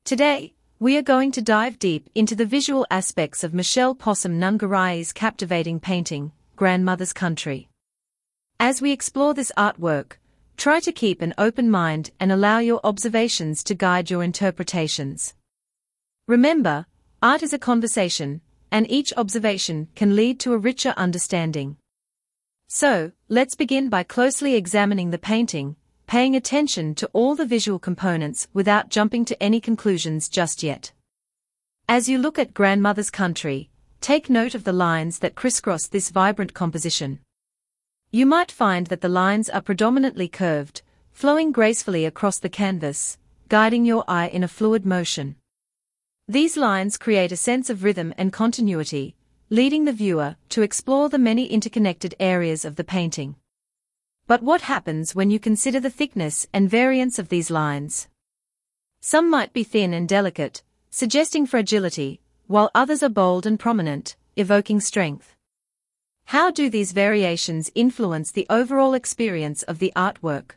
Today, we are going to dive deep into the visual aspects of Michelle Possum Nungarai's captivating painting, Grandmother's Country. As we explore this artwork, try to keep an open mind and allow your observations to guide your interpretations. Remember, art is a conversation, and each observation can lead to a richer understanding. So, let's begin by closely examining the painting, paying attention to all the visual components without jumping to any conclusions just yet. As you look at Grandmother's Country, take note of the lines that crisscross this vibrant composition. You might find that the lines are predominantly curved, flowing gracefully across the canvas, guiding your eye in a fluid motion. These lines create a sense of rhythm and continuity, leading the viewer to explore the many interconnected areas of the painting. But what happens when you consider the thickness and variance of these lines? Some might be thin and delicate, suggesting fragility, while others are bold and prominent, evoking strength. How do these variations influence the overall experience of the artwork?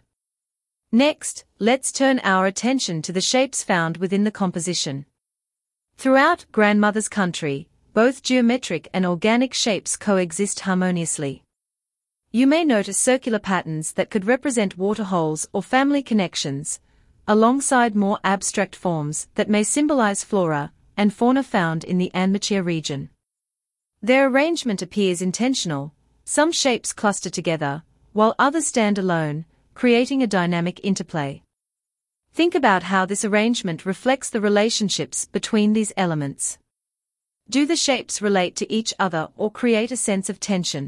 Next, let's turn our attention to the shapes found within the composition. Throughout Grandmother's Country, both geometric and organic shapes coexist harmoniously. You may notice circular patterns that could represent waterholes or family connections, alongside more abstract forms that may symbolize flora and fauna found in the Anmachir region. Their arrangement appears intentional, some shapes cluster together, while others stand alone, creating a dynamic interplay. Think about how this arrangement reflects the relationships between these elements. Do the shapes relate to each other or create a sense of tension?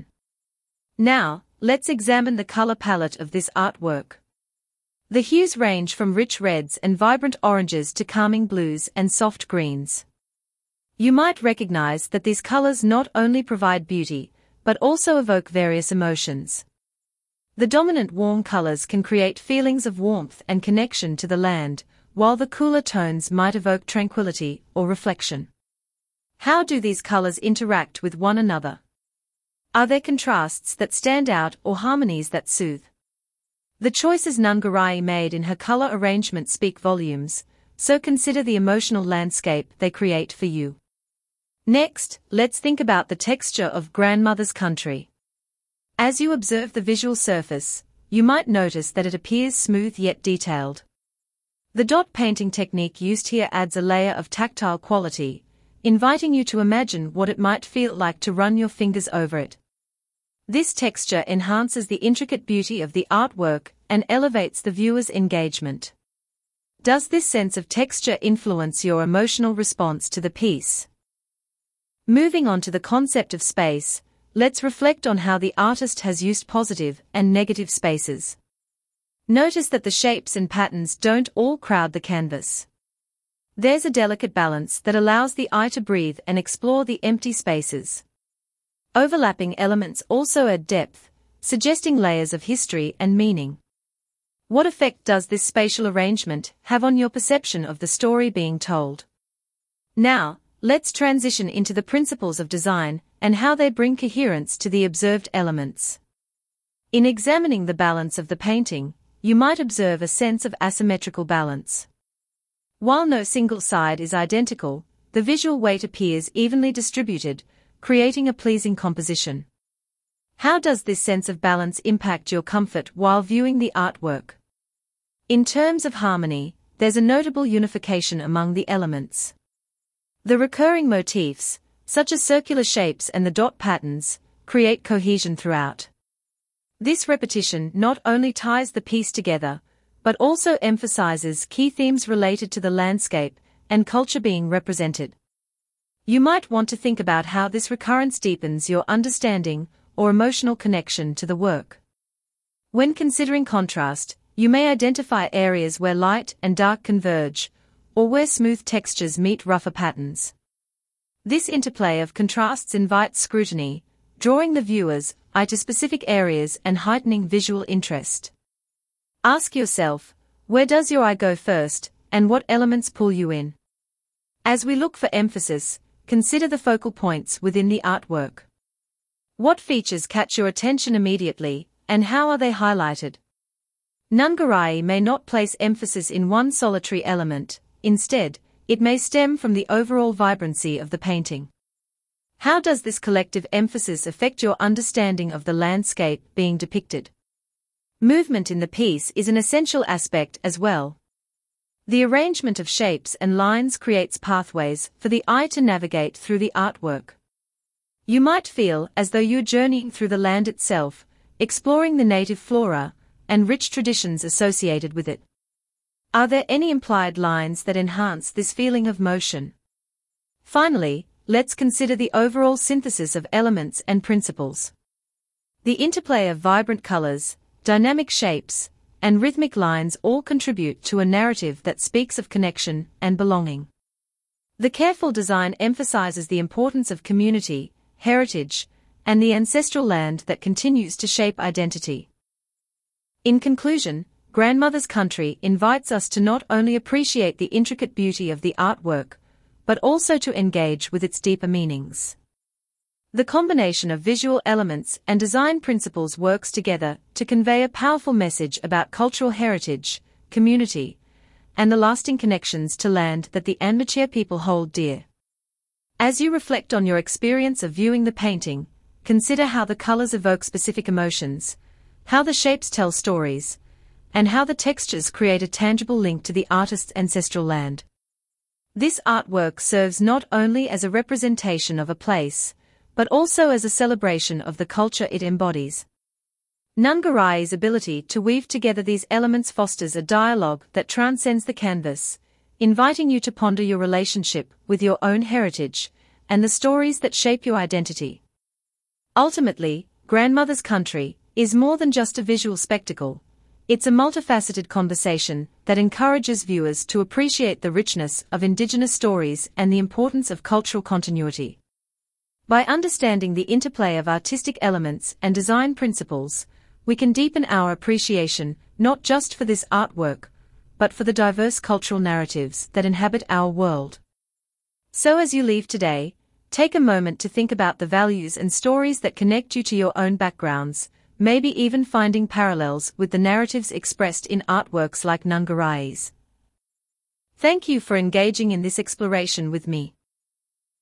Now, let's examine the color palette of this artwork. The hues range from rich reds and vibrant oranges to calming blues and soft greens. You might recognize that these colors not only provide beauty, but also evoke various emotions. The dominant warm colors can create feelings of warmth and connection to the land, while the cooler tones might evoke tranquility or reflection. How do these colors interact with one another? Are there contrasts that stand out or harmonies that soothe? The choices Nungarai made in her color arrangement speak volumes, so consider the emotional landscape they create for you. Next, let's think about the texture of Grandmother's Country. As you observe the visual surface, you might notice that it appears smooth yet detailed. The dot painting technique used here adds a layer of tactile quality, inviting you to imagine what it might feel like to run your fingers over it. This texture enhances the intricate beauty of the artwork and elevates the viewer's engagement. Does this sense of texture influence your emotional response to the piece? Moving on to the concept of space, let's reflect on how the artist has used positive and negative spaces. Notice that the shapes and patterns don't all crowd the canvas. There's a delicate balance that allows the eye to breathe and explore the empty spaces. Overlapping elements also add depth, suggesting layers of history and meaning. What effect does this spatial arrangement have on your perception of the story being told? Now, let's transition into the principles of design and how they bring coherence to the observed elements. In examining the balance of the painting, you might observe a sense of asymmetrical balance. While no single side is identical, the visual weight appears evenly distributed, creating a pleasing composition. How does this sense of balance impact your comfort while viewing the artwork? In terms of harmony, there's a notable unification among the elements. The recurring motifs, such as circular shapes and the dot patterns, create cohesion throughout. This repetition not only ties the piece together, but also emphasizes key themes related to the landscape and culture being represented. You might want to think about how this recurrence deepens your understanding or emotional connection to the work. When considering contrast, you may identify areas where light and dark converge, or where smooth textures meet rougher patterns. This interplay of contrasts invites scrutiny, drawing the viewer's eye to specific areas and heightening visual interest. Ask yourself, where does your eye go first, and what elements pull you in? As we look for emphasis, consider the focal points within the artwork. What features catch your attention immediately, and how are they highlighted? Nungarai may not place emphasis in one solitary element, instead, it may stem from the overall vibrancy of the painting. How does this collective emphasis affect your understanding of the landscape being depicted? Movement in the piece is an essential aspect as well. The arrangement of shapes and lines creates pathways for the eye to navigate through the artwork. You might feel as though you're journeying through the land itself, exploring the native flora and rich traditions associated with it. Are there any implied lines that enhance this feeling of motion? Finally, let's consider the overall synthesis of elements and principles. The interplay of vibrant colors, dynamic shapes, and rhythmic lines all contribute to a narrative that speaks of connection and belonging. The careful design emphasizes the importance of community, heritage, and the ancestral land that continues to shape identity. In conclusion, Grandmother's Country invites us to not only appreciate the intricate beauty of the artwork, but also to engage with its deeper meanings. The combination of visual elements and design principles works together to convey a powerful message about cultural heritage, community, and the lasting connections to land that the Anmachea people hold dear. As you reflect on your experience of viewing the painting, consider how the colors evoke specific emotions, how the shapes tell stories, and how the textures create a tangible link to the artist's ancestral land. This artwork serves not only as a representation of a place, but also as a celebration of the culture it embodies. Nungarai's ability to weave together these elements fosters a dialogue that transcends the canvas, inviting you to ponder your relationship with your own heritage and the stories that shape your identity. Ultimately, Grandmother's Country is more than just a visual spectacle. It's a multifaceted conversation that encourages viewers to appreciate the richness of Indigenous stories and the importance of cultural continuity. By understanding the interplay of artistic elements and design principles, we can deepen our appreciation not just for this artwork, but for the diverse cultural narratives that inhabit our world. So as you leave today, take a moment to think about the values and stories that connect you to your own backgrounds, maybe even finding parallels with the narratives expressed in artworks like Nungarai's. Thank you for engaging in this exploration with me.